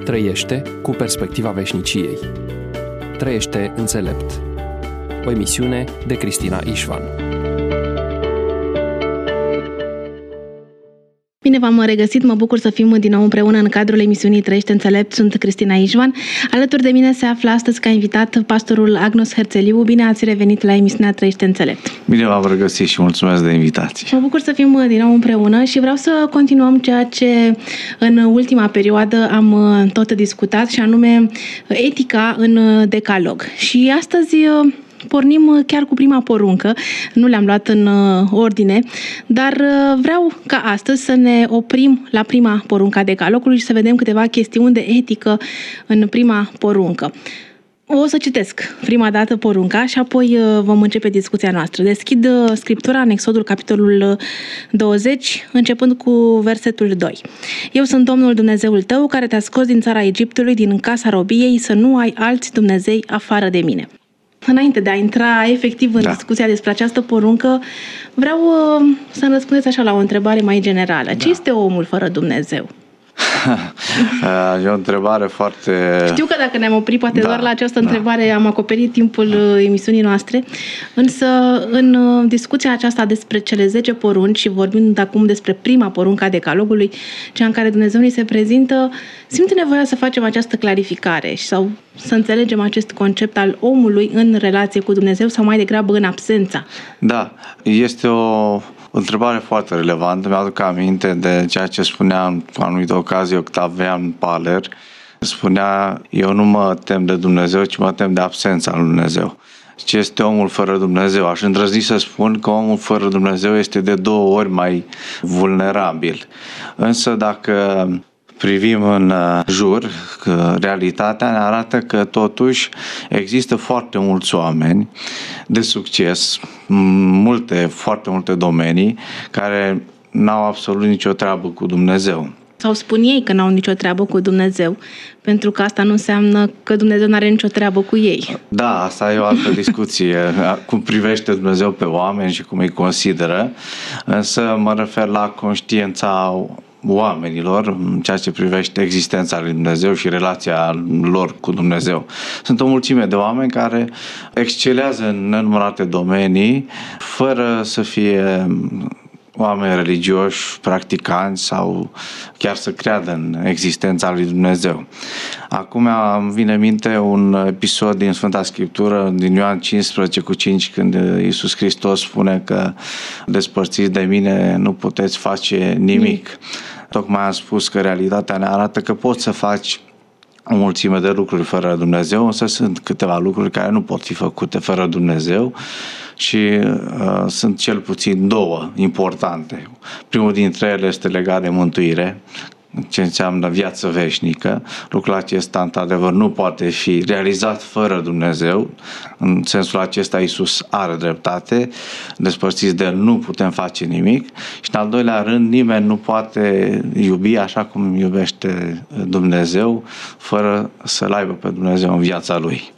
Trăiește cu perspectiva veșniciei. Trăiește înțelept. O emisiune de Cristina Ișvan. Bine v-am regăsit, mă bucur să fim din nou împreună în cadrul emisiunii Trăiește înțelept. Sunt Cristina Ișvan. Alături de mine se află astăzi ca invitat pastorul Agnos Herțeliu. Bine ați revenit la emisiunea Trăiește înțelept. Bine v-am regăsit și mulțumesc de invitație. Mă bucur să fim din nou împreună și vreau să continuăm ceea ce în ultima perioadă am tot discutat, și anume etica în decalog. Și astăzi pornim chiar cu prima poruncă, nu le-am luat în ordine, dar vreau ca astăzi să ne oprim la prima poruncă a decalogului și să vedem câteva chestiuni de etică în prima poruncă. O să citesc prima dată porunca și apoi vom începe discuția noastră. Deschid Scriptura în Exodul, capitolul 20, începând cu versetul 2. Eu sunt Domnul Dumnezeul tău, care te-a scos din țara Egiptului, din casa robiei, să nu ai alți Dumnezei afară de mine. Înainte de a intra efectiv în discuția despre această poruncă, vreau să-mi răspundeți așa la o întrebare mai generală. Ce este omul fără Dumnezeu? E o întrebare foarte... Știu că dacă ne-am oprit poate doar la această întrebare am acoperit timpul emisiunii noastre, însă în discuția aceasta despre cele 10 porunci și vorbind acum despre prima poruncă a decalogului, cea în care Dumnezeu ni se prezintă, simt nevoia să facem această clarificare sau să înțelegem acest concept al omului în relație cu Dumnezeu sau mai degrabă în absența. Da, este o întrebare foarte relevantă. Mi-aduc aminte de ceea ce spunea în anumită ocazie Octavian Paler. Spunea, eu nu mă tem de Dumnezeu, ci mă tem de absența lui Dumnezeu. Ce este omul fără Dumnezeu? Aș îndrăzni să spun că omul fără Dumnezeu este de 2 ori mai vulnerabil. Însă dacă privim în jur, că realitatea ne arată că totuși există foarte mulți oameni de succes, foarte multe domenii, care n-au absolut nicio treabă cu Dumnezeu. Sau spun ei că n-au nicio treabă cu Dumnezeu, pentru că asta nu înseamnă că Dumnezeu n-are nicio treabă cu ei. Da, asta e o altă discuție, cum privește Dumnezeu pe oameni și cum îi consideră, însă mă refer la conștiința oamenilor în ceea ce privește existența lui Dumnezeu și relația lor cu Dumnezeu. Sunt o mulțime de oameni care excelează în nenumărate domenii fără să fie oameni religioși, practicanți sau chiar să creadă în existența lui Dumnezeu. Acum îmi vine în minte un episod din Sfânta Scriptură, din Ioan 15:5, când Iisus Hristos spune că despărțiți de mine nu puteți face nimic. Tocmai am spus că realitatea ne arată că poți să faci o mulțime de lucruri fără Dumnezeu, însă sunt câteva lucruri care nu pot fi făcute fără Dumnezeu și sunt cel puțin 2 importante. Primul dintre ele este legat de mântuire, ce înseamnă viață veșnică. Lucrul acesta, într-adevăr, nu poate fi realizat fără Dumnezeu. În sensul acesta, Iisus are dreptate. Despărțiți de El nu putem face nimic. Și, în al doilea rând, nimeni nu poate iubi așa cum iubește Dumnezeu, fără să-L aibă pe Dumnezeu în viața Lui.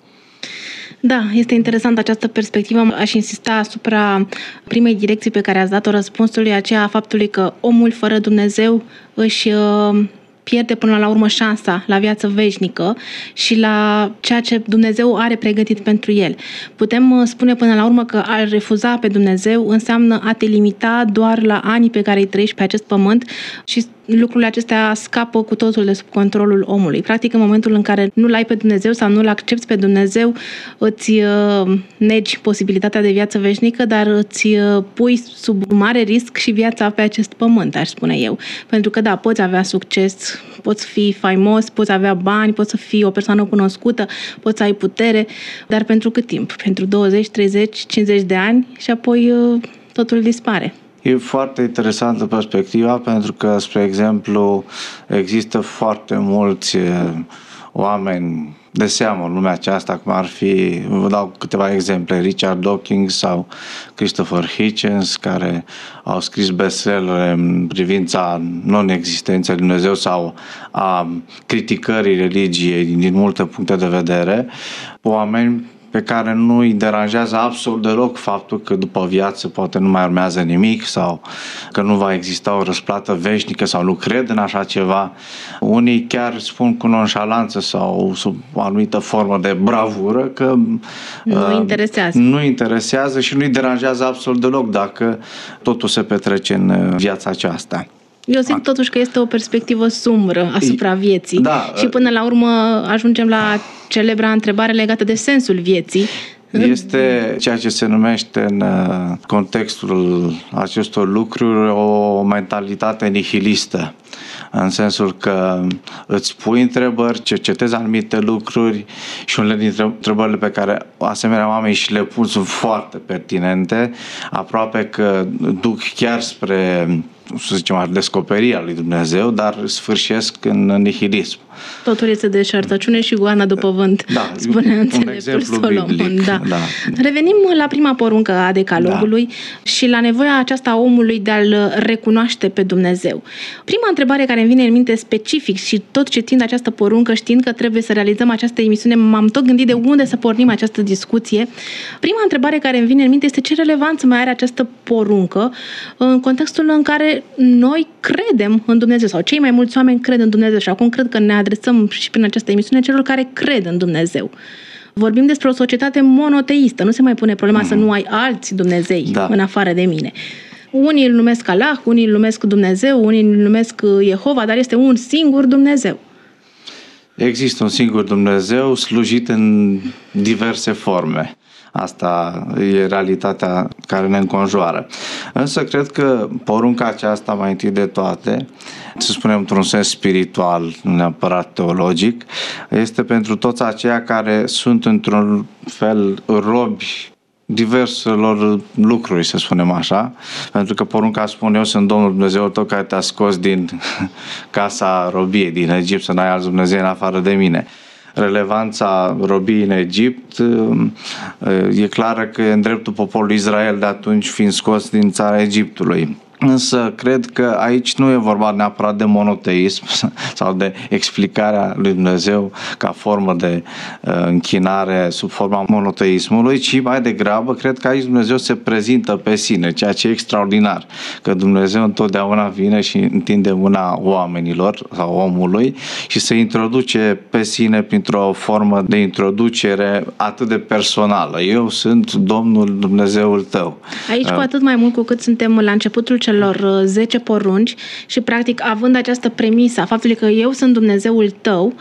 Da, este interesantă această perspectivă. Aș insista asupra primei direcții pe care ați dat-o răspunsului, aceea a faptului că omul fără Dumnezeu își pierde până la urmă șansa la viață veșnică și la ceea ce Dumnezeu are pregătit pentru el. Putem spune până la urmă că a refuza pe Dumnezeu înseamnă a te limita doar la anii pe care îi trăiești pe acest pământ și lucrurile acestea scapă cu totul de sub controlul omului. Practic, în momentul în care nu-L ai pe Dumnezeu sau nu-L accepți pe Dumnezeu, îți negi posibilitatea de viață veșnică, dar îți pui sub mare risc și viața pe acest pământ, aș spune eu. Pentru că, da, poți avea succes, poți fi faimos, poți avea bani, poți să fii o persoană cunoscută, poți să ai putere, dar pentru cât timp? Pentru 20, 30, 50 de ani și apoi totul dispare. E foarte interesantă perspectiva pentru că, spre exemplu, există foarte mulți oameni de seamă în lumea aceasta, cum ar fi, vă dau câteva exemple, Richard Dawkins sau Christopher Hitchens, care au scris bestseller în privința non-existenței lui Dumnezeu sau a criticării religiei din multe puncte de vedere, oameni pe care nu îi deranjează absolut deloc faptul că după viață poate nu mai urmează nimic sau că nu va exista o răsplată veșnică sau nu cred în așa ceva. Unii chiar spun cu nonșalanță sau sub o anumită formă de bravură că nu interesează și nu îi deranjează absolut deloc dacă totul se petrece în viața aceasta. Eu zic totuși că este o perspectivă sumbră asupra vieții. Da, și până la urmă ajungem la celebra întrebare legată de sensul vieții. Este ceea ce se numește în contextul acestor lucruri o mentalitate nihilistă. În sensul că îți pui întrebări, cercetezi anumite lucruri și unele dintre întrebările pe care asemenea oameni și le pun sunt foarte pertinente, aproape că duc chiar spre, să zicem, descoperirea lui Dumnezeu, dar sfârșesc în nihilism. Totul este deșertăciune și goana după vânt, spune înțeleptul Solomon. Biblic, da. Revenim la prima poruncă a Decalogului și la nevoia aceasta a omului de a-L recunoaște pe Dumnezeu. Prima întrebare care îmi vine în minte specific și tot citind această poruncă, știind că trebuie să realizăm această emisiune, m-am tot gândit de unde să pornim această discuție. Prima întrebare care îmi vine în minte este ce relevanță mai are această poruncă în contextul în care noi credem în Dumnezeu sau cei mai mulți oameni cred în Dumnezeu și acum cred că ne adresăm și prin această emisiune celor care cred în Dumnezeu. Vorbim despre o societate monoteistă, nu se mai pune problema să nu ai alți Dumnezei în afară de mine. Unii îl numesc Allah, unii îl numesc Dumnezeu, unii îl numesc Jehova, dar este un singur Dumnezeu. Există un singur Dumnezeu slujit în diverse forme. Asta e realitatea care ne înconjoară. Însă cred că porunca aceasta, mai întâi de toate, să spunem într-un sens spiritual, nu neapărat teologic, este pentru toți aceia care sunt într-un fel robi diverselor lucruri, să spunem așa, pentru că porunca spune: eu sunt Domnul Dumnezeul tău care te-a scos din casa robiei, din Egipt, să n-ai alți Dumnezei în afară de mine. Relevanța robiei în Egipt e clară că e în dreptul poporului Israel de atunci, fiind scos din țara Egiptului. Însă cred că aici nu e vorba neapărat de monoteism sau de explicarea lui Dumnezeu ca formă de închinare sub forma monoteismului, ci mai degrabă cred că aici Dumnezeu se prezintă pe sine, ceea ce e extraordinar, că Dumnezeu întotdeauna vine și întinde mâna oamenilor sau omului și se introduce pe sine printr-o formă de introducere atât de personală. Eu sunt Domnul Dumnezeul tău. Aici cu atât mai mult cu cât suntem la începutul celor 10 porunci și practic având această premisă a faptului că eu sunt Dumnezeul tău,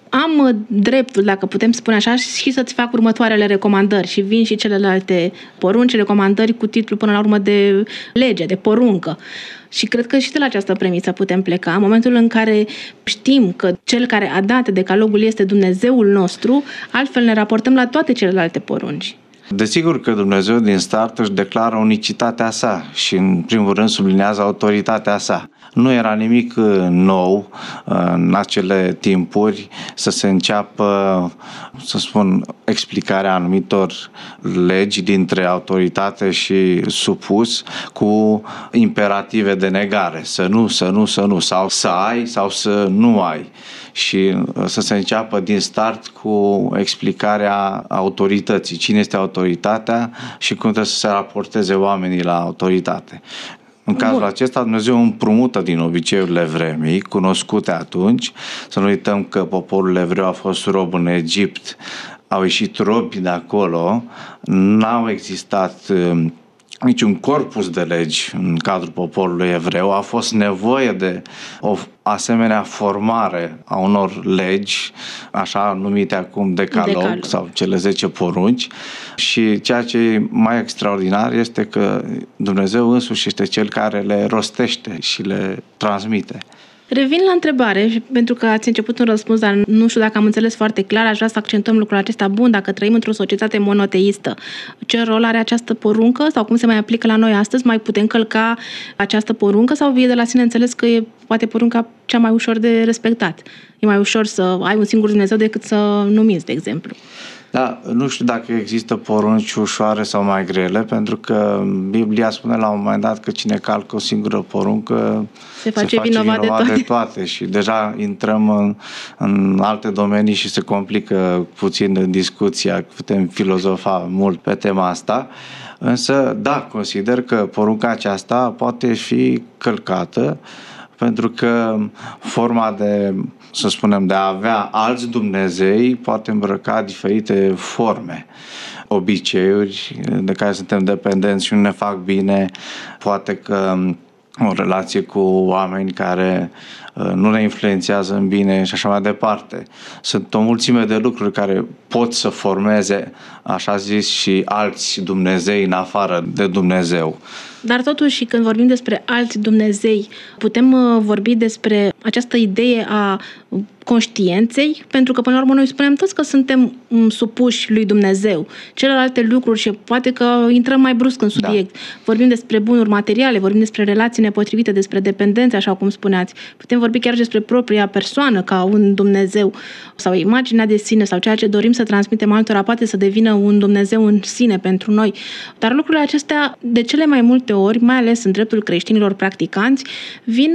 am dreptul, dacă putem spune așa, și să-ți fac următoarele recomandări și vin și celelalte porunci, recomandări cu titlu până la urmă de lege, de poruncă. Și cred că și de la această premisă putem pleca. În momentul în care știm că cel care a dat decalogul este Dumnezeul nostru, altfel ne raportăm la toate celelalte porunci. Desigur că Dumnezeu din start își declară unicitatea sa și în primul rând sublinează autoritatea sa. Nu era nimic nou în acele timpuri să se înceapă, să spun, explicarea anumitor legi dintre autoritate și supus cu imperative de negare. Să nu, sau să ai sau să nu ai. Și să se înceapă din start cu explicarea autorității. Cine este autoritatea și cum trebuie să se raporteze oamenii la autoritate. În cazul acesta, Dumnezeu împrumută din obiceiurile vremii, cunoscute atunci. Să nu uităm că poporul evreu a fost rob în Egipt, au ieșit robi de acolo, n-au existat niciun corpus de legi în cadrul poporului evreu, a fost nevoie de o asemenea formare a unor legi, așa numite acum decalog sau cele 10 porunci, și ceea ce e mai extraordinar este că Dumnezeu însuși este Cel care le rostește și le transmite. Revin la întrebare, pentru că ați început un răspuns, dar nu știu dacă am înțeles foarte clar, aș vrea să accentuăm lucrul acesta. Bun, dacă trăim într-o societate monoteistă, ce rol are această poruncă sau cum se mai aplică la noi astăzi? Mai putem călca această poruncă sau e de la sine înțeles că e poate porunca cea mai ușor de respectat? E mai ușor să ai un singur Dumnezeu decât să nu minți, de exemplu. Da, nu știu dacă există porunci ușoare sau mai grele, pentru că Biblia spune la un moment dat că cine calcă o singură poruncă se face vinovat de toate și deja intrăm în alte domenii și se complică puțin discuția, putem filozofa mult pe tema asta. Însă, da, consider că porunca aceasta poate fi călcată pentru că forma de, să spunem, de a avea alți Dumnezei poate îmbrăca diferite forme, obiceiuri de care suntem dependenți și nu ne fac bine, poate că o relație cu oameni care nu ne influențează în bine și așa mai departe. Sunt o mulțime de lucruri care pot să formeze, așa zis, și alți Dumnezei în afară de Dumnezeu. Dar totuși, când vorbim despre alți Dumnezei, putem vorbi despre această idee a conștiinței, pentru că până la urmă noi spunem toți că suntem supuși lui Dumnezeu. Celelalte lucruri și poate că intrăm mai brusc în subiect. Da. Vorbim despre bunuri materiale, vorbim despre relații nepotrivite, despre dependențe, așa cum spuneați. Putem vorbi chiar despre propria persoană ca un Dumnezeu sau imaginea de sine sau ceea ce dorim să transmitem altora poate să devină un Dumnezeu în sine pentru noi. Dar lucrurile acestea, de cele mai multe ori, mai ales în dreptul creștinilor practicanți, vin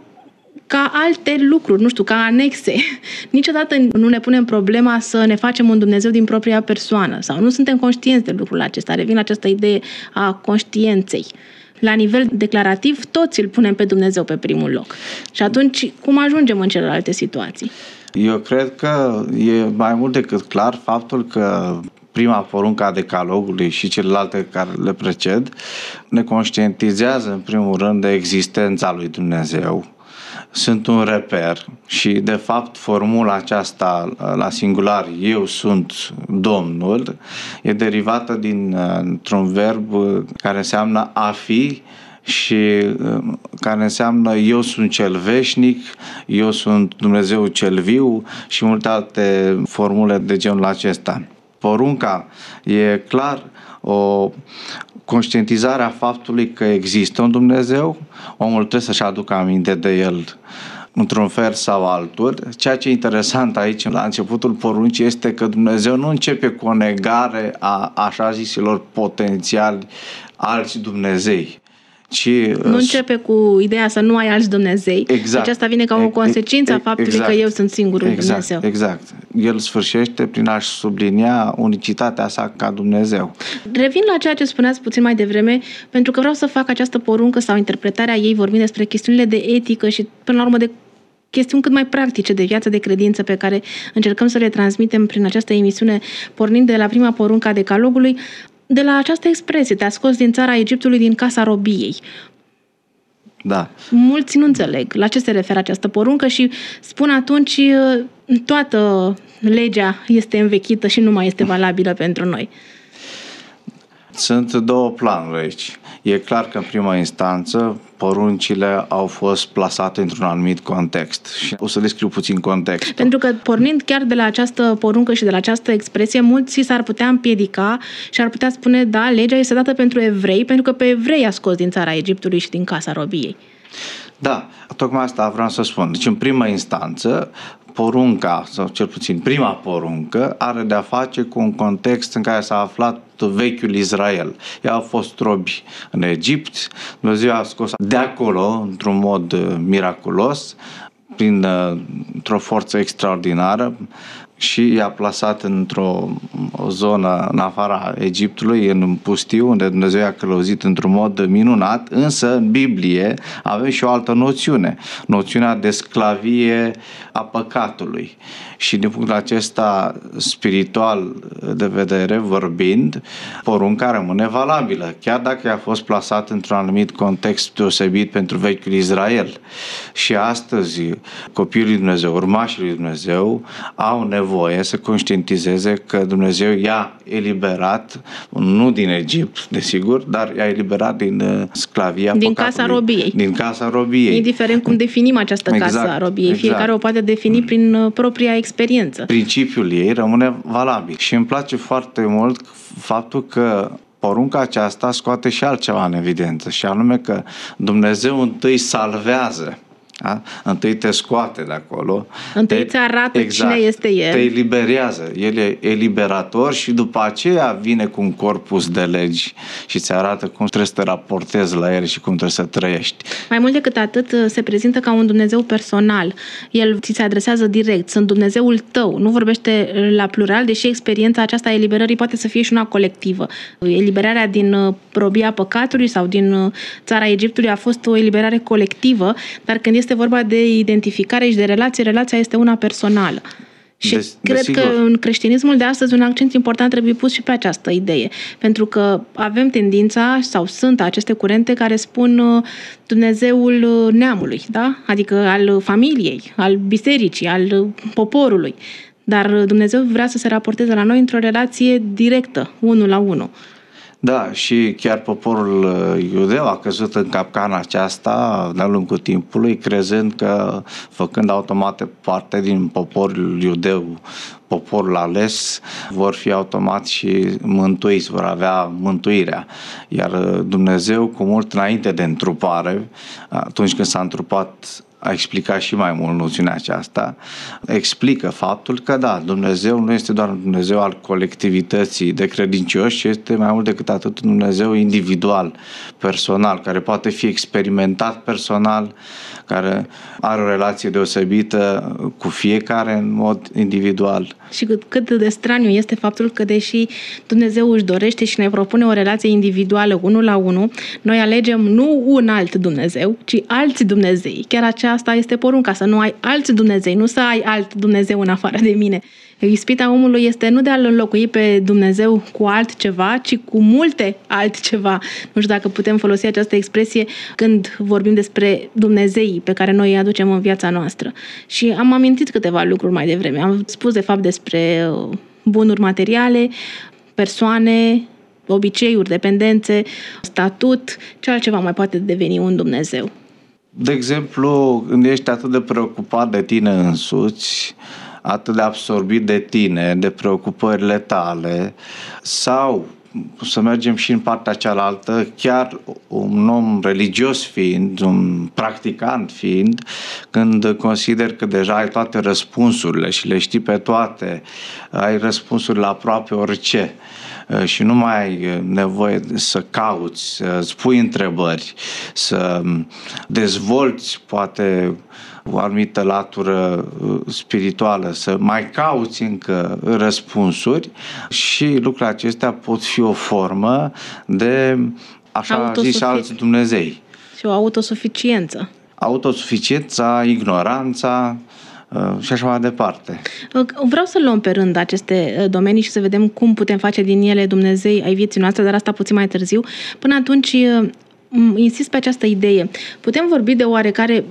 ca alte lucruri, nu știu, ca anexe. Niciodată nu ne punem problema să ne facem un Dumnezeu din propria persoană sau nu suntem conștienți de lucrul acesta. Revin la această idee a conștiinței. La nivel declarativ, toți îl punem pe Dumnezeu pe primul loc. Și atunci, cum ajungem în celelalte situații? Eu cred că e mai mult decât clar faptul că prima poruncă a decalogului și celelalte care le preced ne conștientizează în primul rând de existența lui Dumnezeu. Sunt un reper și de fapt formula aceasta la singular, eu sunt Domnul, e derivată dintr-un verb care înseamnă a fi și care înseamnă eu sunt cel veșnic, eu sunt Dumnezeu cel viu și multe alte formule de genul acesta. Porunca e clar o conștientizare a faptului că există un Dumnezeu, omul trebuie să-și aducă aminte de el într-un fel sau altul. Ceea ce e interesant aici, la începutul poruncii, este că Dumnezeu nu începe cu o negare a așa zisilor potențiali alți Dumnezei. Nu începe cu ideea să nu ai alți Dumnezei. Exact. Aceasta vine ca o consecință a faptului că eu sunt singurul Dumnezeu. Exact. El sfârșește prin a-și sublinia unicitatea sa ca Dumnezeu. Revin la ceea ce spuneați puțin mai devreme, pentru că vreau să fac această poruncă sau interpretarea ei vorbind despre chestiunile de etică și până la urmă de chestiuni cât mai practice de viață, de credință pe care încercăm să le transmitem prin această emisiune, pornind de la prima poruncă a decalogului, de la această expresie, te-a scos din țara Egiptului, din casa robiei. Da. Mulți nu înțeleg la ce se referă această poruncă și spun atunci toată legea este învechită și nu mai este valabilă pentru noi. Sunt două planuri aici. E clar că în prima instanță poruncile au fost plasate într-un anumit context și o să descriu puțin contextul. Pentru că pornind chiar de la această poruncă și de la această expresie, mulți s-ar putea împiedica și ar putea spune, da, legea este dată pentru evrei, pentru că pe evrei a scos din țara Egiptului și din casa robiei. Da, tocmai asta vreau să spun. Deci în prima instanță porunca, sau cel puțin prima poruncă, are de-a face cu un context în care s-a aflat vechiul Israel. Ei au fost robi în Egipt, Dumnezeu a scos de acolo, într-un mod miraculos, într-o forță extraordinară și i-a plasat într-o zonă în afara Egiptului, în pustiu, unde Dumnezeu i-a călăuzit într-un mod minunat, însă în Biblie avem și o altă noțiune, noțiunea de sclavie a păcatului. Și din punctul acesta spiritual de vedere vorbind, porunca rămâne valabilă, chiar dacă a fost plasat într-un anumit context deosebit pentru vechiul Israel. Și astăzi copiii lui Dumnezeu, urmașii lui Dumnezeu, au nevoie să conștientizeze că Dumnezeu i-a eliberat, nu din Egipt, desigur, dar i-a eliberat din sclavia din păcatului. Casa robiei. Din casa robiei. Indiferent cum definim această casă a robiei. Exact. Fiecare o poate defini prin propria experiență. Principiul ei rămâne valabil. Și îmi place foarte mult faptul că porunca aceasta scoate și altceva în evidență, și anume că Dumnezeu întâi salvează Da? Întâi te scoate de acolo. Întâi îți arată cine este El. Te eliberează. El e eliberator și după aceea vine cu un corpus de legi și îți arată cum trebuie să te raportezi la El și cum trebuie să trăiești. Mai mult decât atât, se prezintă ca un Dumnezeu personal. El ți se adresează direct. Sunt Dumnezeul tău. Nu vorbește la plural, deși experiența aceasta a eliberării poate să fie și una colectivă. Eliberarea din robia păcatului sau din țara Egiptului a fost o eliberare colectivă, dar când este vorba de identificare și de relație, relația este una personală. Și cred că în creștinismul de astăzi un accent important trebuie pus și pe această idee. Pentru că avem tendința, sau sunt aceste curente care spun Dumnezeul neamului, da? Adică al familiei, al bisericii, al poporului. Dar Dumnezeu vrea să se raporteze la noi într-o relație directă, unul la unul. Da, și chiar poporul iudeu a căzut în capcana aceasta de-a lungul timpului, crezând că, făcând automat parte din poporul iudeu, poporul ales, vor fi automat și mântuiți, vor avea mântuirea. Iar Dumnezeu, cu mult înainte de întrupare, atunci când s-a întrupat, a explicat și mai mult noțiunea aceasta, explică faptul că da, Dumnezeu nu este doar un Dumnezeu al colectivității de credincioși, ci este mai mult decât atât un Dumnezeu individual, personal, care poate fi experimentat personal, care are o relație deosebită cu fiecare în mod individual. Și cât de straniu este faptul că, deși Dumnezeu își dorește și ne propune o relație individuală, unul la unul, noi alegem nu un alt Dumnezeu, ci alți Dumnezei. Chiar aceasta este porunca, să nu ai alți Dumnezei, nu să ai alt Dumnezeu în afară de mine. Ispita omului este nu de a-L înlocui pe Dumnezeu cu altceva, ci cu multe altceva. Nu știu dacă putem folosi această expresie când vorbim despre Dumnezeii pe care noi îi aducem în viața noastră. Și am amintit câteva lucruri mai devreme. Am spus de fapt despre bunuri materiale, persoane, obiceiuri, dependențe, statut. Ce altceva mai poate deveni un Dumnezeu? De exemplu, când ești atât de preocupat de tine însuți, atât de absorbit de tine, de preocupările tale, sau să mergem și în partea cealaltă, chiar un om religios fiind, un practicant fiind, când consider că deja ai toate răspunsurile și le știi pe toate, ai răspunsurile la aproape orice și nu mai ai nevoie să cauți, să pui întrebări, să dezvolți poate o anumită latură spirituală, să mai cauți încă răspunsuri, și lucrurile acestea pot fi o formă de așa zis alți Dumnezei. Și o autosuficiență. Autosuficiența, ignoranța și așa mai departe. Vreau să luăm pe rând aceste domenii și să vedem cum putem face din ele Dumnezei ai vieții noastre, dar asta puțin mai târziu. Până atunci insist pe această idee. Putem vorbi de oarecare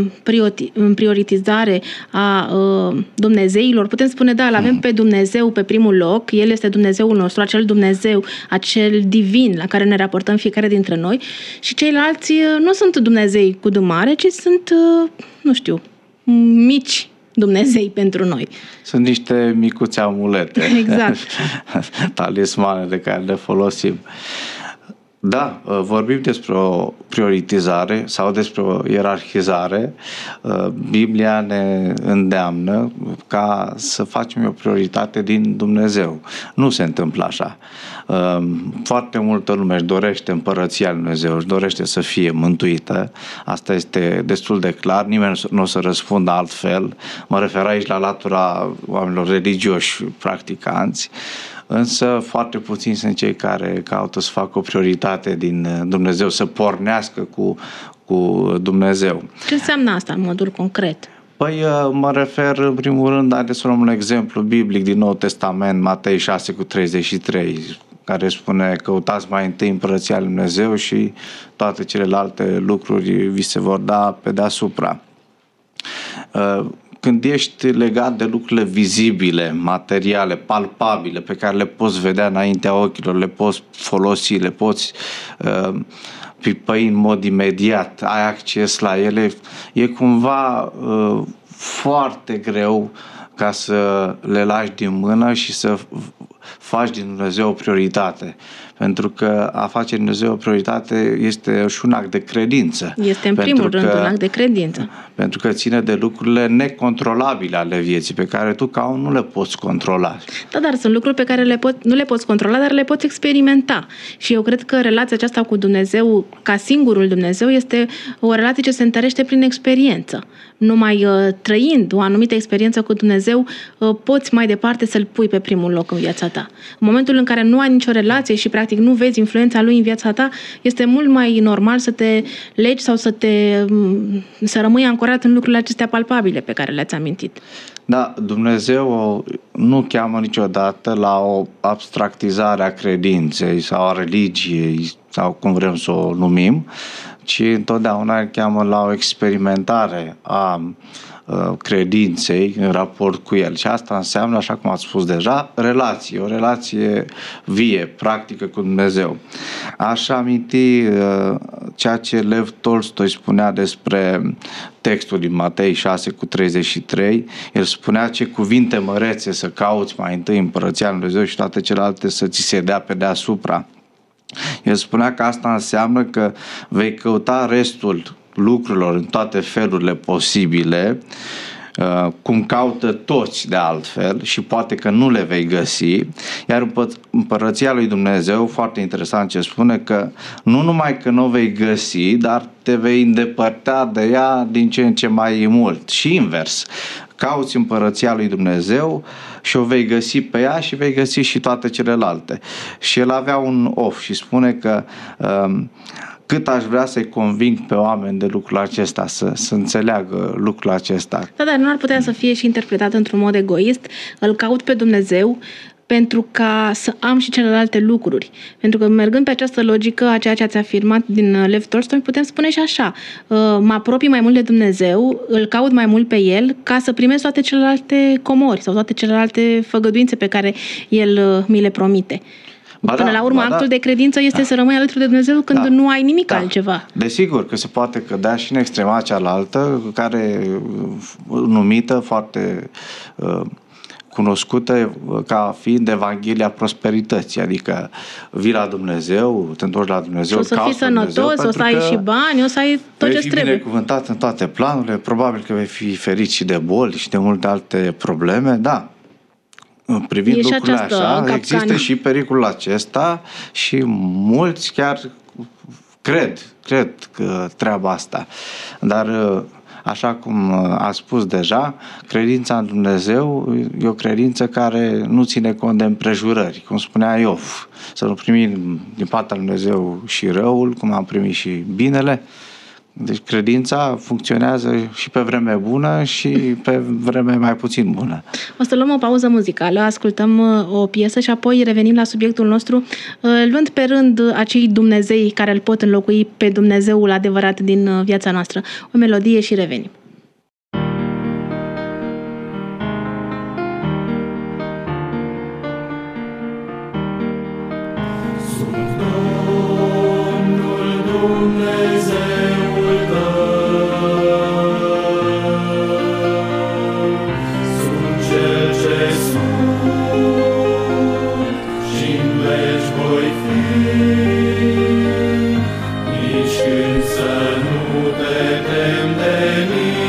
prioritizare a Dumnezeilor? Putem spune, da, îl avem pe Dumnezeu pe primul loc, El este Dumnezeul nostru, acel Dumnezeu, acel divin la care ne raportăm fiecare dintre noi, și ceilalți nu sunt Dumnezei cu dumare, ci sunt, nu știu, mici Dumnezei pentru noi. Sunt niște micuțe amulete. Exact. Talismane de care le folosim. Da, vorbim despre o prioritizare sau despre o ierarhizare. Biblia ne îndeamnă ca să facem o prioritate din Dumnezeu. Nu se întâmplă așa. Foarte multă lume își dorește împărăția lui Dumnezeu, își dorește să fie mântuită. Asta este destul de clar, nimeni nu o să răspundă altfel. Mă refer aici la latura oamenilor religioși practicanți. Însă foarte puțini sunt cei care caută să facă o prioritate din Dumnezeu, să pornească cu Dumnezeu. Ce înseamnă asta în modul concret? Păi mă refer în primul rând, haideți să luăm un exemplu biblic din Noul Testament, Matei 6:33, care spune: căutați mai întâi împărăția lui Dumnezeu și toate celelalte lucruri vi se vor da pe deasupra. Când ești legat de lucrurile vizibile, materiale, palpabile, pe care le poți vedea înaintea ochilor, le poți folosi, le poți pipăi în mod imediat, ai acces la ele, e cumva foarte greu ca să le lași din mână și să faci din Dumnezeu o prioritate. pentru că a face Dumnezeu o prioritate este și un act de credință. Este în primul rând un act de credință. Pentru că ține de lucrurile necontrolabile ale vieții, pe care tu ca om nu le poți controla. Da, dar sunt lucruri pe care nu le poți controla, dar le poți experimenta. Și eu cred că relația aceasta cu Dumnezeu, ca singurul Dumnezeu, este o relație ce se întărește prin experiență. Numai trăind o anumită experiență cu Dumnezeu, poți mai departe să-L pui pe primul loc în viața ta. În momentul în care nu ai nicio relație și practic nu vezi influența Lui în viața ta, este mult mai normal să te legi sau să rămâi ancorat în lucrurile acestea palpabile pe care le-ați amintit. Da, Dumnezeu nu cheamă niciodată la o abstractizare a credinței sau a religiei sau cum vrem să o numim, ci întotdeauna îl cheamă la o experimentare a credinței în raport cu El. Și asta înseamnă, așa cum ați spus deja, o relație vie, practică cu Dumnezeu. Aș aminti ceea ce Lev Tolstoi spunea despre textul din Matei 6:33. El spunea: ce cuvinte mărețe să cauți mai întâi împărăția lui Dumnezeu și toate celelalte să ți se dea pe deasupra. El spunea că asta înseamnă că vei căuta restul lucrurilor în toate felurile posibile, cum caută toți de altfel, și poate că nu le vei găsi. Iar împărăția lui Dumnezeu, foarte interesant ce spune, că nu numai că nu o vei găsi, dar te vei îndepărta de ea din ce în ce mai mult. Și invers, cauți împărăția lui Dumnezeu și o vei găsi pe ea și vei găsi și toate celelalte. Și el avea un of și spune că cât aș vrea să-i conving pe oameni de lucrul acesta, să înțeleagă lucrul acesta. Da, dar nu ar putea să fie și interpretat într-un mod egoist. Îl caut pe Dumnezeu pentru ca să am și celelalte lucruri. Pentru că mergând pe această logică a ceea ce ați afirmat din Lev Tolstoi, putem spune și așa: mă apropii mai mult de Dumnezeu, îl caut mai mult pe El ca să primesc toate celelalte comori sau toate celelalte făgăduințe pe care El mi le promite. Până la urmă, actul de credință este să rămâi alături de Dumnezeu când nu ai nimic altceva. Desigur că se poate cădea și în extrema cealaltă, care numită foarte cunoscută ca fiind Evanghelia prosperității, adică vii la Dumnezeu, te întorci la Dumnezeu, o să fii sănătos, o să ai și bani, o să ai tot ce trebuie. Vei fi binecuvântat în toate planurile, probabil că vei fi ferit și de boli și de multe alte probleme, da. Privind lucrurile așa, există și pericolul acesta și mulți chiar cred că treaba asta. Dar așa cum a spus deja, credința în Dumnezeu e o credință care nu ține cont de împrejurări, cum spunea Iov, să nu primim din partea lui Dumnezeu și răul, cum am primit și binele. Deci credința funcționează și pe vreme bună și pe vreme mai puțin bună. O să luăm o pauză muzicală, ascultăm o piesă și apoi revenim la subiectul nostru, luând pe rând acei Dumnezei care îl pot înlocui pe Dumnezeul adevărat din viața noastră. O melodie și revenim. Nici când să nu te tem de mine.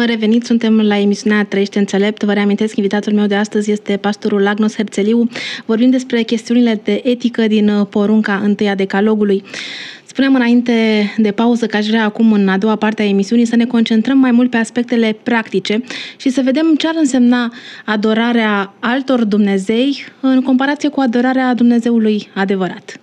revenit, suntem la emisiunea Trăiește Înțelept. Vă reamintesc, invitatul meu de astăzi este pastorul Agnos Herțeliu. Vorbim despre chestiunile de etică din porunca întâia Decalogului. Spuneam înainte de pauză că aș vrea acum, în a doua parte a emisiunii, să ne concentrăm mai mult pe aspectele practice și să vedem ce ar însemna adorarea altor Dumnezei în comparație cu adorarea Dumnezeului adevărat.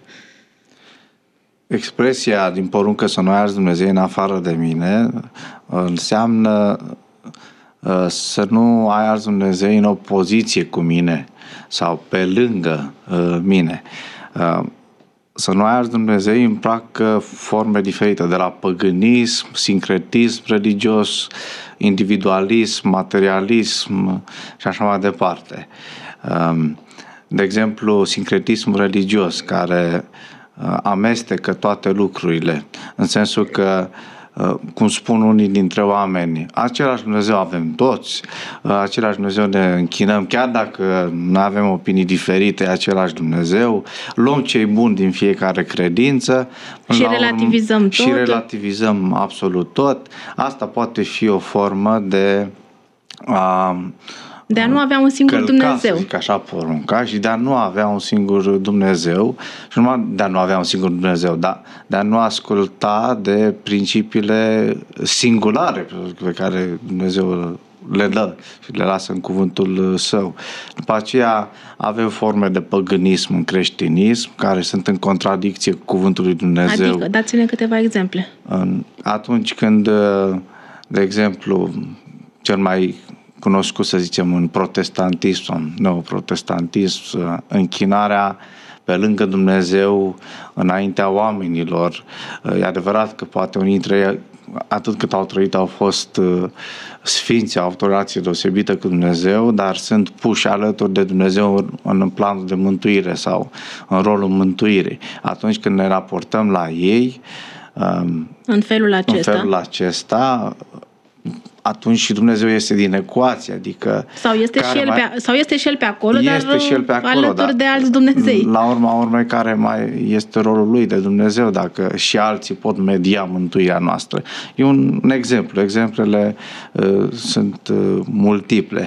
Expresia din poruncă să nu ai alți Dumnezei în afară de mine înseamnă să nu ai alți Dumnezei în opoziție cu mine sau pe lângă mine. Să nu ai alți Dumnezei îmbracă forme diferite, de la păgânism, sincretism religios, individualism, materialism și așa mai departe. De exemplu, sincretism religios, care amestecă toate lucrurile, în sensul că, cum spun unii dintre oameni, același Dumnezeu avem toți, același Dumnezeu ne închinăm, chiar dacă nu avem opinii diferite, același Dumnezeu, luăm cei buni din fiecare credință și relativizăm tot. Și relativizăm absolut tot. Asta poate fi o formă de a nu avea un singur Dumnezeu. Să zic așa, porunca, și de a nu avea un singur Dumnezeu, și nu de a nu avea un singur Dumnezeu, dar de a nu asculta de principiile singulare pe care Dumnezeu le dă și le lasă în cuvântul Său. După aceea avem forme de păgânism în creștinism, care sunt în contradicție cu cuvântul lui Dumnezeu. Adică, dați-ne câteva exemple. Atunci când, de exemplu, cel mai cunoscut, să zicem, în protestantism sau neoprotestantism, închinarea pe lângă Dumnezeu înaintea oamenilor. E adevărat că poate unii dintre ei, atât cât au trăit, au fost sfinți, au o relație deosebită cu Dumnezeu, dar sunt puși alături de Dumnezeu în planul de mântuire sau în rolul mântuirii. Atunci când ne raportăm la ei în felul acesta, atunci și Dumnezeu este din ecuație, adică sau este și el pe acolo, dar alături de alți Dumnezei. La urma urmei, care mai este rolul lui de Dumnezeu dacă și alții pot media mântuirea noastră? E un exemplu. Exemplele sunt multiple.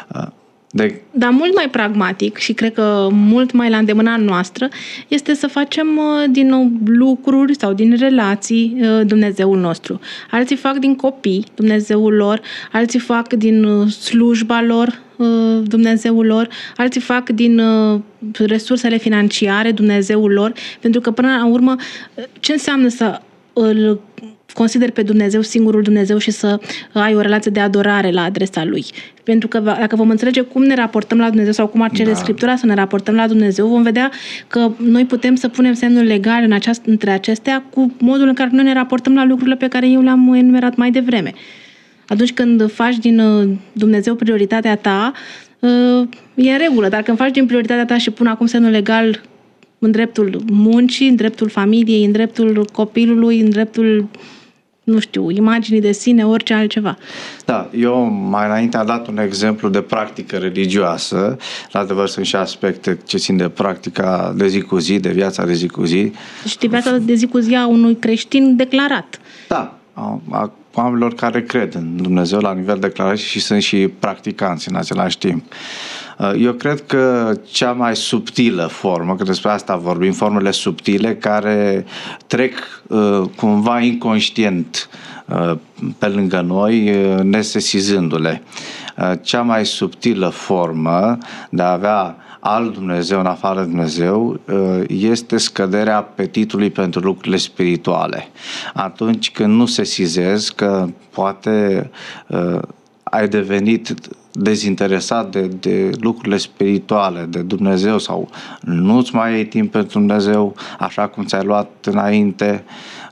Dar mult mai pragmatic și cred că mult mai la îndemâna noastră este să facem din lucruri sau din relații Dumnezeul nostru. Alții fac din copii Dumnezeul lor, alții fac din slujba lor Dumnezeul lor, alții fac din resursele financiare Dumnezeul lor, pentru că până la urmă ce înseamnă să îl consideri pe Dumnezeu singurul Dumnezeu și să ai o relație de adorare la adresa Lui. Pentru că dacă vom înțelege cum ne raportăm la Dumnezeu sau cum ar cere Scriptura să ne raportăm la Dumnezeu, vom vedea că noi putem să punem semnul legal între acestea cu modul în care noi ne raportăm la lucrurile pe care eu le-am enumerat mai devreme. Atunci când faci din Dumnezeu prioritatea ta, e în regulă, dar când faci din prioritatea ta și pun acum semnul legal în dreptul muncii, în dreptul familiei, în dreptul copilului, în dreptul, nu știu, imaginii de sine, orice altceva. Da, eu mai înainte am dat un exemplu de practică religioasă. La adevăr sunt și aspecte ce țin de practica de zi cu zi, de viața de zi cu zi. Și de viața de zi cu zi a unui creștin declarat. Da, a oamenilor care cred în Dumnezeu la nivel declarat și sunt și practicanți în același timp. Eu cred că cea mai subtilă formă, că despre asta vorbim, formele subtile care trec cumva inconștient pe lângă noi, nesesizându-le. Cea mai subtilă formă de a avea alt Dumnezeu în afară de Dumnezeu este scăderea apetitului pentru lucrurile spirituale. Atunci când nu sesizezi că poate ai devenit dezinteresat de lucrurile spirituale, de Dumnezeu, sau nu-ți mai ai timp pentru Dumnezeu așa cum ți-ai luat înainte,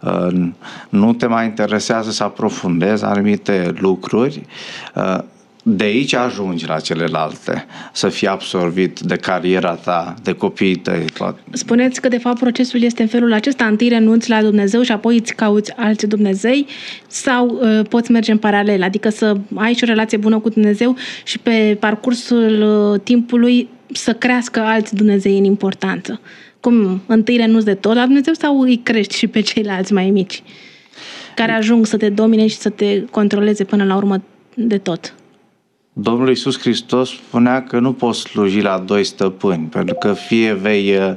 nu te mai interesează să aprofundezi anumite lucruri, de aici ajungi la celelalte, să fii absorbit de cariera ta, de copiii tăi. Spuneți că de fapt procesul este în felul acesta: întâi renunți la Dumnezeu și apoi îți cauți alți Dumnezei, sau poți merge în paralel, adică să ai și o relație bună cu Dumnezeu și pe parcursul timpului să crească alți Dumnezei în importanță? Cum, întâi renunți de tot la Dumnezeu sau îi crești și pe ceilalți mai mici, care ajung să te domine și să te controleze până la urmă de tot. Domnul Iisus Hristos spunea că nu poți sluji la doi stăpâni, pentru că fie vei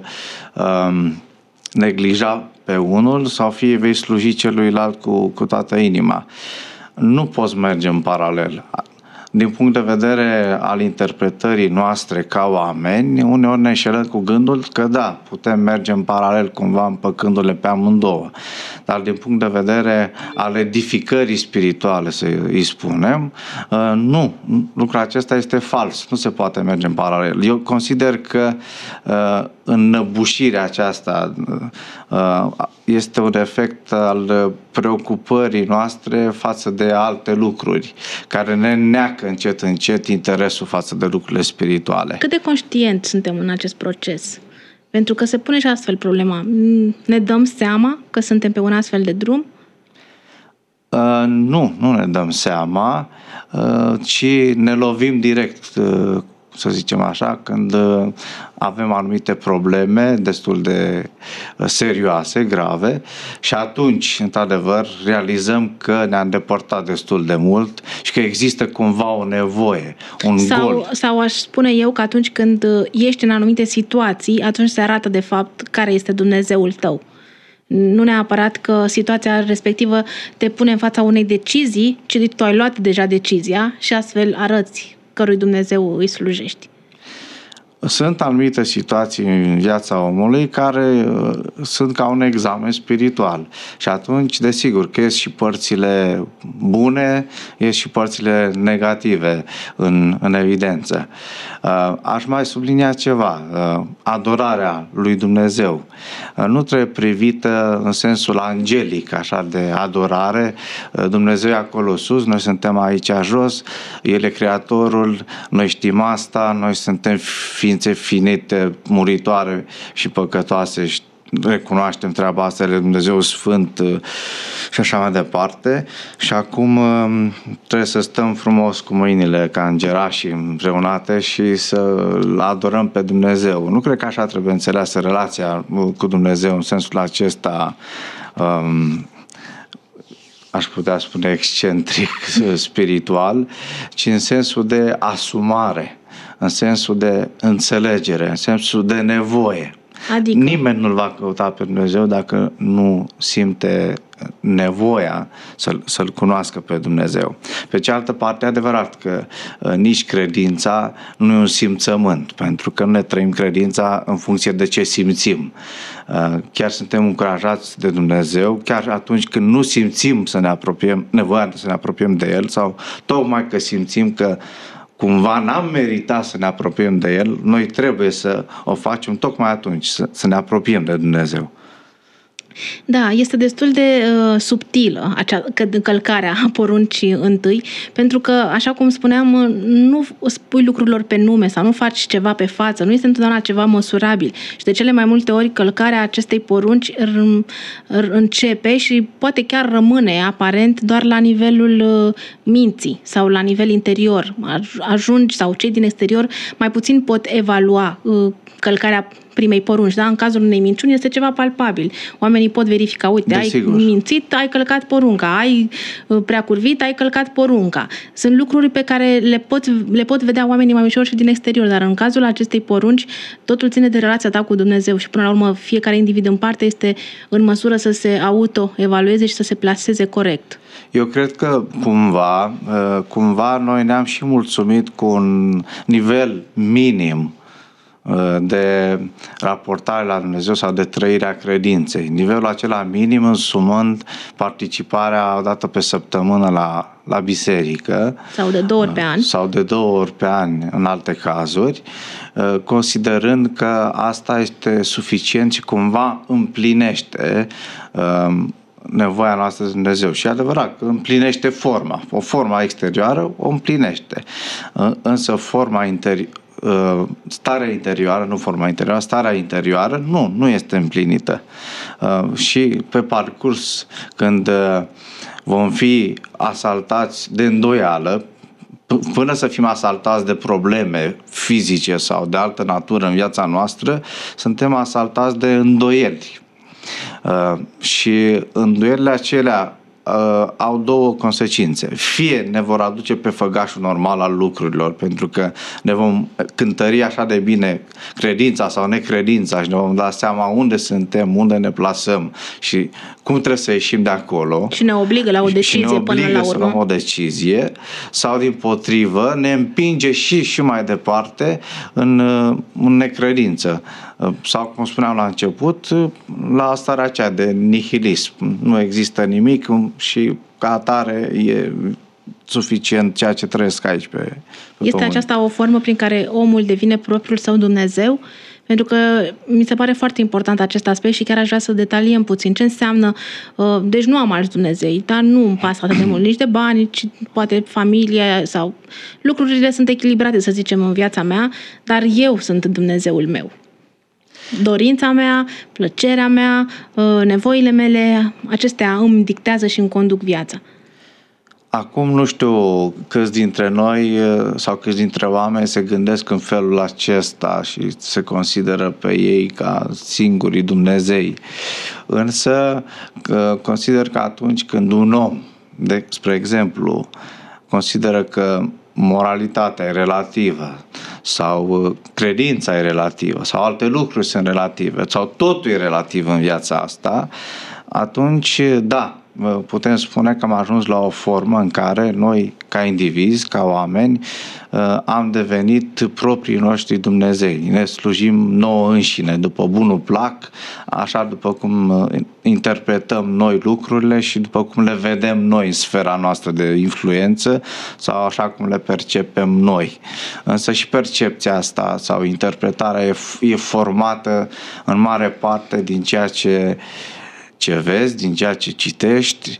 neglija pe unul sau fie vei sluji celuilalt cu toată inima. Nu poți merge în paralel. Din punct de vedere al interpretării noastre ca oameni, uneori ne înșelăm cu gândul că da, putem merge în paralel cumva împăcându-le pe amândouă. Dar din punct de vedere al edificării spirituale, să îi spunem, nu. Lucrul acesta este fals. Nu se poate merge în paralel. Eu consider că înnăbușirea aceasta este un efect al preocupării noastre față de alte lucruri, care ne neacă încet interesul față de lucrurile spirituale. Cât de conștient suntem în acest proces? Pentru că se pune și astfel problema. Ne dăm seama că suntem pe un astfel de drum? Nu ne dăm seama, ci ne lovim direct, să zicem așa, când avem anumite probleme destul de serioase, grave, și atunci, într-adevăr, realizăm că ne-a îndepărtat destul de mult și că există cumva o nevoie, un gol. Sau aș spune eu că atunci când ești în anumite situații, atunci se arată de fapt care este Dumnezeul tău. Nu neapărat că situația respectivă te pune în fața unei decizii, ci tu ai luat deja decizia și astfel arăți cărui Dumnezeu îi slujești. Sunt anumite situații în viața omului care sunt ca un examen spiritual. Și atunci, desigur, că ies și părțile bune, ies și părțile negative în evidență. Aș mai sublinia ceva. Adorarea lui Dumnezeu nu trebuie privită în sensul angelic, așa, de adorare. Dumnezeu e acolo sus, noi suntem aici jos, El e Creatorul, noi știm asta, noi suntem ființe finite, muritoare și păcătoase, și recunoaștem treaba asta, de Dumnezeu Sfânt și așa mai departe. Și acum trebuie să stăm frumos cu mâinile ca îngerașii împreunate și să-L adorăm pe Dumnezeu. Nu cred că așa trebuie înțeleasă relația cu Dumnezeu în sensul acesta, aș putea spune excentric spiritual, ci în sensul de asumare, în sensul de înțelegere, în sensul de nevoie. Adică? Nimeni nu-L va căuta pe Dumnezeu dacă nu simte nevoia să-L cunoască pe Dumnezeu. Pe cealaltă parte, e adevărat că nici credința nu e un simțământ, pentru că nu ne trăim credința în funcție de ce simțim. Chiar suntem încurajați de Dumnezeu, chiar atunci când nu simțim să ne apropiem, nevoia să ne apropiem de El, sau tocmai că simțim că cumva n-am meritat să ne apropiem de El, noi trebuie să o facem tocmai atunci, să ne apropiem de Dumnezeu. Da, este destul de subtilă încălcarea poruncii întâi, pentru că, așa cum spuneam, nu spui lucrurilor pe nume sau nu faci ceva pe față, nu este întotdeauna ceva măsurabil. Și de cele mai multe ori călcarea acestei porunci începe și poate chiar rămâne aparent doar la nivelul minții sau la nivel interior. Ajungi sau cei din exterior mai puțin pot evalua călcarea primei porunci, da? În cazul unei minciuni este ceva palpabil. Oamenii pot verifica, uite, ai mințit, ai călcat porunca, ai preacurvit, ai călcat porunca. Sunt lucruri pe care le pot vedea oamenii mai ușor și din exterior, dar în cazul acestei porunci, totul ține de relația ta cu Dumnezeu și până la urmă fiecare individ în parte este în măsură să se auto-evalueze și să se plaseze corect. Eu cred că cumva noi ne-am și mulțumit cu un nivel minim de raportare la Dumnezeu sau de trăirea credinței. Nivelul acela minim însumând participarea o dată pe săptămână la biserică. Sau de 2 ori pe an. Sau de 2 ori pe an în alte cazuri, considerând că asta este suficient și cumva împlinește nevoia noastră de Dumnezeu. Și adevărat că împlinește forma. O formă exterioară o împlinește. Însă starea interioară, nu forma interioară, starea interioară nu este împlinită. Și pe parcurs, când vom fi asaltați de îndoială, până să fim asaltați de probleme fizice sau de altă natură în viața noastră, suntem asaltați de îndoieli. Și îndoielile acelea au două consecințe. Fie ne vor aduce pe făgașul normal al lucrurilor, pentru că ne vom cântări așa de bine credința sau necredința și ne vom da seama unde suntem, unde ne plasăm și cum trebuie să ieșim de acolo. Și ne obligă la o decizie până la urmă. Să luăm o decizie, sau dimpotrivă ne împinge și mai departe în necredință. Sau, cum spuneam la început, la starea aceea de nihilism. Nu există nimic și ca atare e suficient ceea ce trăiesc aici pe Este pământ. aceasta o formă prin care omul devine propriul său Dumnezeu? Pentru că mi se pare foarte important acest aspect și chiar aș vrea să detaliem puțin ce înseamnă. Deci nu am alți Dumnezei, dar nu îmi pasă atât de mult nici de bani, ci poate familia sau lucrurile sunt echilibrate, să zicem, în viața mea, dar eu sunt Dumnezeul meu. Dorința mea, plăcerea mea, nevoile mele, acestea îmi dictează și îmi conduc viața. Acum nu știu câți dintre noi sau câți dintre oameni se gândesc în felul acesta și se consideră pe ei ca singurii Dumnezei. Însă consider că atunci când un om, spre exemplu, consideră că moralitatea e relativă sau credința e relativă sau alte lucruri sunt relative sau totul e relativ în viața asta, atunci da, putem spune că am ajuns la o formă în care noi, ca indivizi, ca oameni, am devenit proprii noștri Dumnezei. Ne slujim nouă înșine, după bunul plac, așa după cum interpretăm noi lucrurile și după cum le vedem noi în sfera noastră de influență sau așa cum le percepem noi. Însă și percepția asta sau interpretarea e formată în mare parte din ceea ce vezi, din ceea ce citești,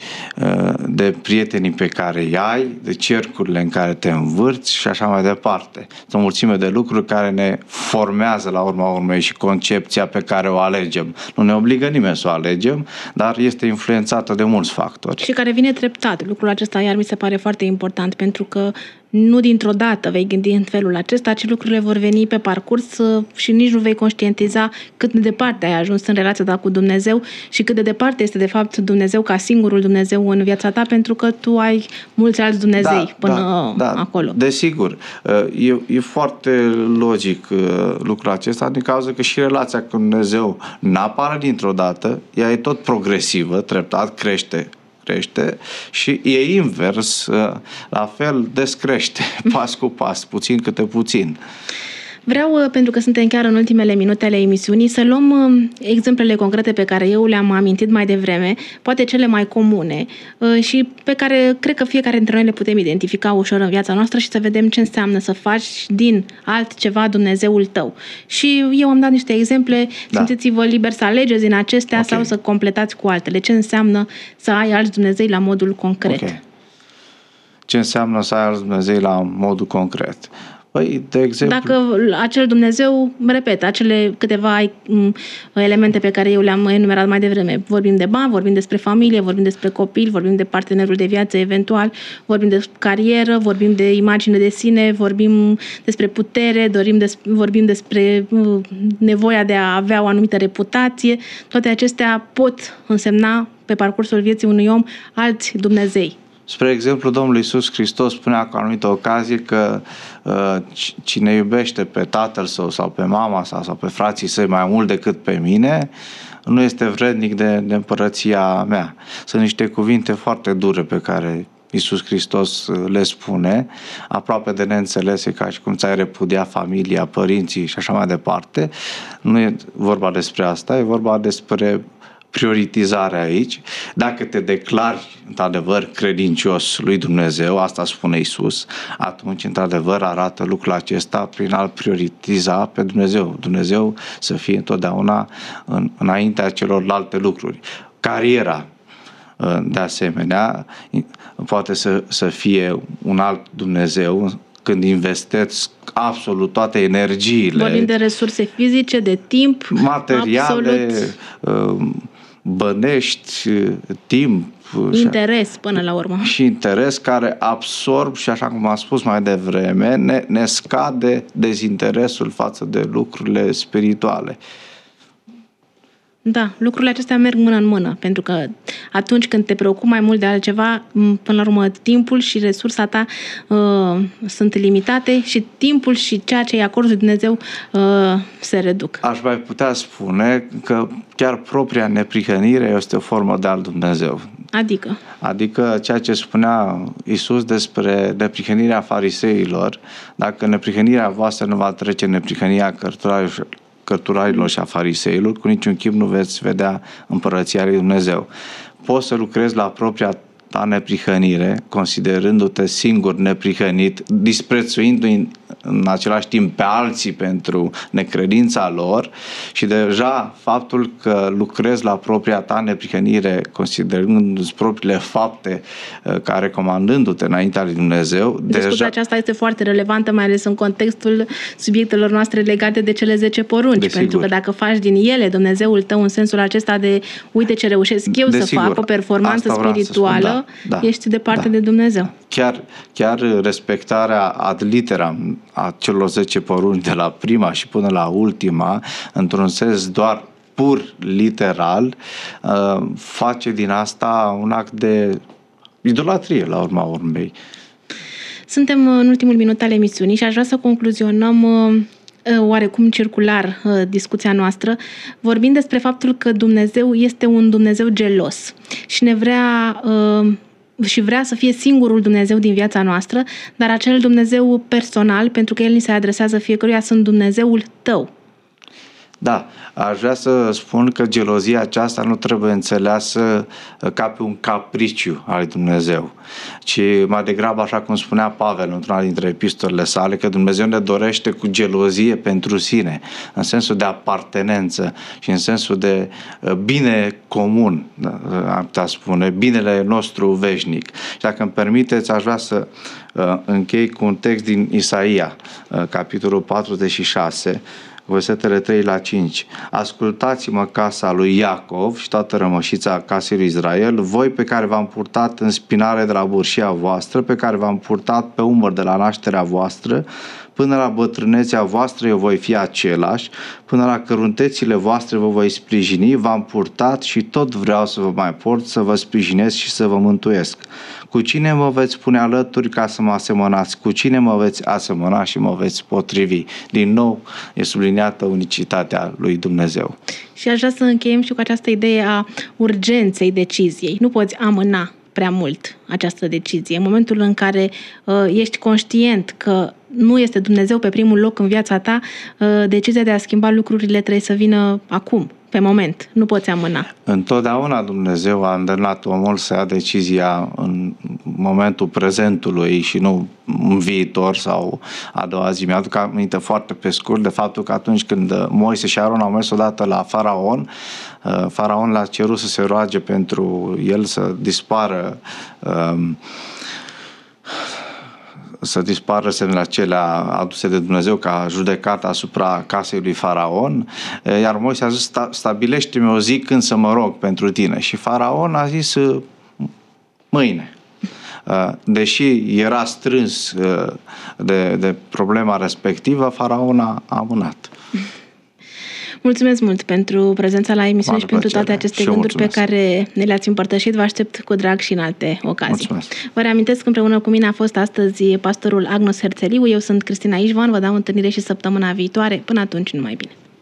de prietenii pe care îi ai, de cercurile în care te învârți și așa mai departe. Sunt o mulțime de lucruri care ne formează la urma urmei și concepția pe care o alegem. Nu ne obligă nimeni să o alegem, dar este influențată de mulți factori. Și care vine treptat. Lucrul acesta iar mi se pare foarte important, pentru că nu dintr-o dată vei gândi în felul acesta, ci lucrurile vor veni pe parcurs și nici nu vei conștientiza cât de departe ai ajuns în relația ta cu Dumnezeu și cât de departe este de fapt Dumnezeu ca singurul Dumnezeu în viața ta, pentru că tu ai mulți alți Dumnezei până acolo. Desigur. E foarte logic lucrul acesta, din cauza că și relația cu Dumnezeu n-apare dintr-o dată, ea e tot progresivă, treptat, crește și e invers, la fel descrește, pas cu pas, puțin câte puțin. Vreau, pentru că suntem chiar în ultimele minute ale emisiunii, să luăm exemplele concrete pe care eu le-am amintit mai devreme, poate cele mai comune și pe care cred că fiecare dintre noi le putem identifica ușor în viața noastră și să vedem ce înseamnă să faci din altceva Dumnezeul tău. Și eu am dat niște exemple, simțiți-vă liber să alegeți din acestea sau să completați cu altele. Ce înseamnă să ai alți Dumnezei la modul concret? Ce înseamnă să ai alți Dumnezei la modul concret? Păi, de exemplu... Dacă acel Dumnezeu, repet, acele câteva elemente pe care eu le-am enumerat mai devreme, vorbim de bani, vorbim despre familie, vorbim despre copil, vorbim de partenerul de viață eventual, vorbim de carieră, vorbim de imagine de sine, vorbim despre putere, vorbim despre nevoia de a avea o anumită reputație, toate acestea pot însemna pe parcursul vieții unui om alți Dumnezei. Spre exemplu, Domnul Iisus Hristos spunea cu o anumită ocazie că cine iubește pe tatăl său sau pe mama sau pe frații săi mai mult decât pe mine, nu este vrednic de împărăția mea. Sunt niște cuvinte foarte dure pe care Iisus Hristos le spune, aproape de neînțelese, ca și cum ți-ai repudia familia, părinții și așa mai departe. Nu e vorba despre asta, e vorba despre prioritizarea aici. Dacă te declari într-adevăr credincios lui Dumnezeu, asta spune Iisus, atunci într-adevăr arată lucrul acesta prin a-L prioritiza pe Dumnezeu. Dumnezeu să fie întotdeauna înaintea celorlalte lucruri. Cariera, de asemenea, poate să fie un alt Dumnezeu când investeți absolut toate energiile. Vorbim de resurse fizice, de timp, materiale, bănești, timp. Interes până la urmă. Și interes care absorb și, așa cum am spus mai devreme, ne scade dezinteresul față de lucrurile spirituale. Da, lucrurile acestea merg mână în mână, pentru că atunci când te preocupi mai mult de altceva, până la urmă timpul și resursa ta sunt limitate și timpul și ceea ce îi acorzi lui Dumnezeu se reduc. Aș mai putea spune că chiar propria neprihănire este o formă de al Dumnezeu. Adică ceea ce spunea Iisus despre neprihănirea fariseilor, dacă neprihănirea voastră nu va trece neprihănirea cărturarilor și a fariseilor, cu niciun chip nu veți vedea împărăția lui Dumnezeu. Poți să lucrezi la propria ta neprihănire, considerându-te singur neprihănit, disprețuindu-i în același timp pe alții pentru necredința lor, și deja faptul că lucrezi la propria ta neprihănire, considerându-ți propriile fapte ca recomandându-te înaintea lui Dumnezeu. Discuția aceasta este foarte relevantă, mai ales în contextul subiectelor noastre legate de cele 10 porunci, pentru că dacă faci din ele Dumnezeul tău în sensul acesta de uite ce reușesc eu să fac, o performanță spirituală, ești departe de Dumnezeu. Chiar respectarea ad literam a celor 10 porunci, de la prima și până la ultima, într-un sens doar pur literal, face din asta un act de idolatrie la urma urmei. Suntem în ultimul minut al emisiunii și aș vrea să concluzionăm oarecum circular discuția noastră, vorbind despre faptul că Dumnezeu este un Dumnezeu gelos și ne vrea să fie singurul Dumnezeu din viața noastră, dar acel Dumnezeu personal, pentru că El ni se adresează fiecăruia, sunt Dumnezeul tău. Da, aș vrea să spun că gelozia aceasta nu trebuie înțeleasă ca pe un capriciu al lui Dumnezeu, ci mai degrabă, așa cum spunea Pavel într-una dintre epistolele sale, că Dumnezeu ne dorește cu gelozie pentru sine, în sensul de apartenență și în sensul de bine comun, am putea spune, binele nostru veșnic. Și dacă îmi permiteți, aș vrea să închei cu un text din Isaia, capitolul 46, versetele 3 la 5. Ascultați-mă, casa lui Iacov și toată rămășița casei lui Israel, voi pe care v-am purtat în spinare de la burșia voastră, pe care v-am purtat pe umăr de la nașterea voastră, până la bătrânețea voastră eu voi fi același, până la căruntețile voastre vă voi sprijini, v-am purtat și tot vreau să vă mai port, să vă sprijinesc și să vă mântuiesc. Cu cine mă veți pune alături ca să mă asemănați? Cu cine mă veți asemăna și mă veți potrivi? Din nou e subliniată unicitatea lui Dumnezeu. Și aș vrea să încheiem și cu această idee a urgenței deciziei. Nu poți amâna prea mult această decizie. În momentul în care ești conștient că nu este Dumnezeu pe primul loc în viața ta, decizia de a schimba lucrurile trebuie să vină acum, pe moment. Nu poți amâna. Întotdeauna Dumnezeu a îndemnat omul să ia decizia în momentul prezentului și nu în viitor sau a doua zi. Mi-aduc aminte foarte pe scurt de faptul că atunci când Moise și Aron au mers odată la Faraon, Faraon l-a cerut să se roage pentru el să dispară semnele acelea aduse de Dumnezeu ca judecată asupra casei lui Faraon, iar Moise a zis, stabilește-mi o zi când să mă rog pentru tine. Și Faraon a zis, mâine. Deși era strâns de problema respectivă, Faraon a amânat. Mulțumesc mult pentru prezența la emisiune și pentru toate aceste gânduri pe care ne le-ați împărtășit. Vă aștept cu drag și în alte ocazii. Mulțumesc. Vă reamintesc că împreună cu mine a fost astăzi pastorul Agnos Herțeliu. Eu sunt Cristina Ișvan. Vă dau întâlnire și săptămâna viitoare. Până atunci, numai bine.